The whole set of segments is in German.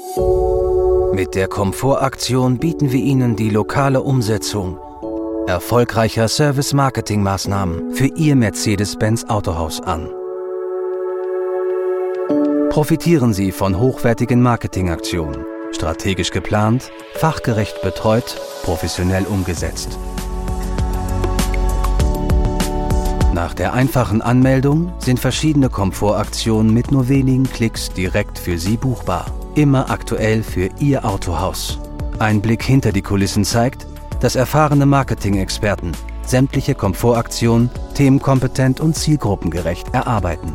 Mit der Komfortaktion bieten wir Ihnen die lokale Umsetzung erfolgreicher Service-Marketing-Maßnahmen für Ihr Mercedes-Benz Autohaus an. Profitieren Sie von hochwertigen Marketingaktionen, strategisch geplant, fachgerecht betreut, professionell umgesetzt. Nach der einfachen Anmeldung sind verschiedene Komfortaktionen mit nur wenigen Klicks direkt für Sie buchbar. Immer aktuell für Ihr Autohaus. Ein Blick hinter die Kulissen zeigt, dass erfahrene Marketing-Experten sämtliche Komfortaktionen themenkompetent und zielgruppengerecht erarbeiten.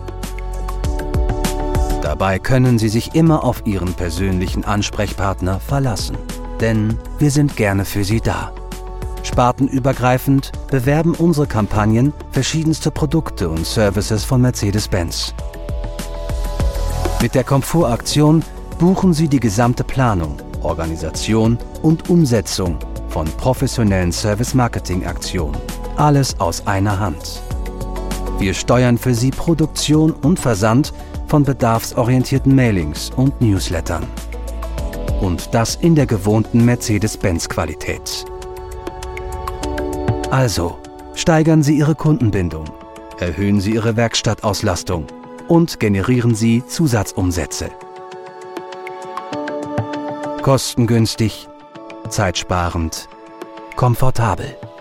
Dabei können Sie sich immer auf Ihren persönlichen Ansprechpartner verlassen, denn wir sind gerne für Sie da. Spartenübergreifend bewerben unsere Kampagnen verschiedenste Produkte und Services von Mercedes-Benz. Mit der Komfortaktion buchen Sie die gesamte Planung, Organisation und Umsetzung von professionellen Service-Marketing-Aktionen. Alles aus einer Hand. Wir steuern für Sie Produktion und Versand von bedarfsorientierten Mailings und Newslettern. Und das in der gewohnten Mercedes-Benz-Qualität. Also, steigern Sie Ihre Kundenbindung, erhöhen Sie Ihre Werkstattauslastung und generieren Sie Zusatzumsätze. Kostengünstig, zeitsparend, komfortabel.